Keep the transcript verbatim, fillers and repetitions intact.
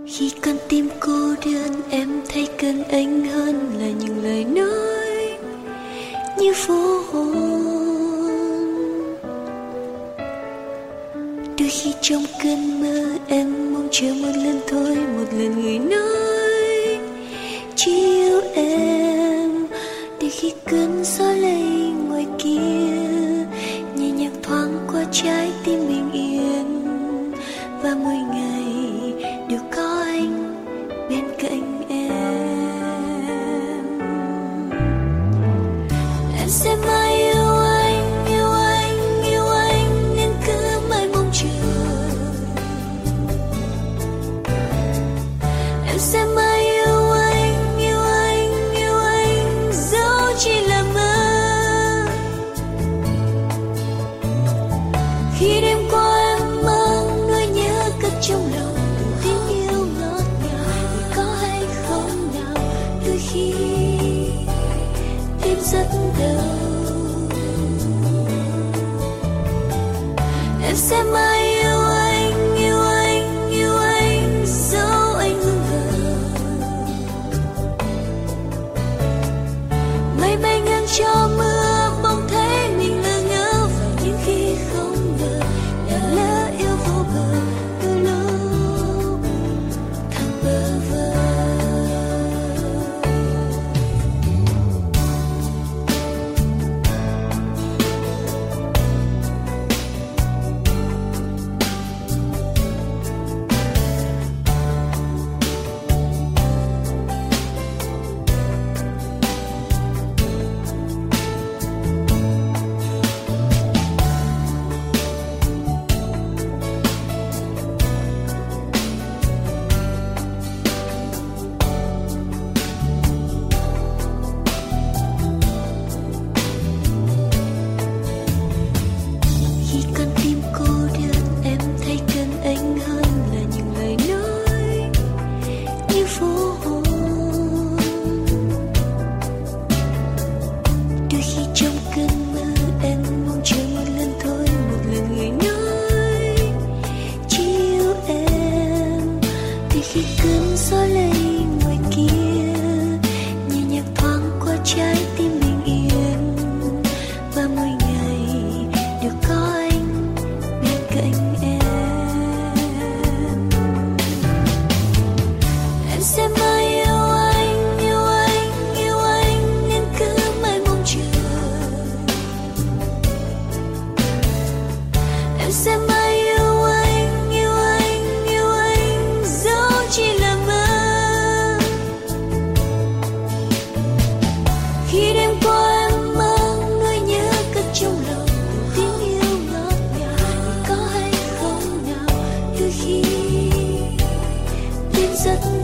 Khi con tim cô đơn em thấy cần anh hơn là những lời nói như phố hồn. Đôi khi trong cơn mơ em mong chờ một lần thôi, một lần người nói chỉ yêu em. Để khi cơn gió lay ngoài kia nhẹ nhàng thoáng qua trái tim bình yên, và mỗi ngày đều có anh bên cạnh em. Em sẽ mãi yêu anh, yêu anh, yêu anh nên cứ mãi mong chờ. Em sẽ mãi yêu anh, yêu anh, yêu anh dẫu chỉ là mơ. Khi đêm qua em mang nỗi nhớ cất trong lòng, khi tim rất đau. Em sẽ mãi yêu anh, yêu anh, yêu anh dẫu anh hững hờ. Mây bay ngang cho mưa bỗng thấy mình ngơ ngơ, và những khi không ngờ là lỡ yêu vô bờ, đôi lúc thật bơ vơ. Rất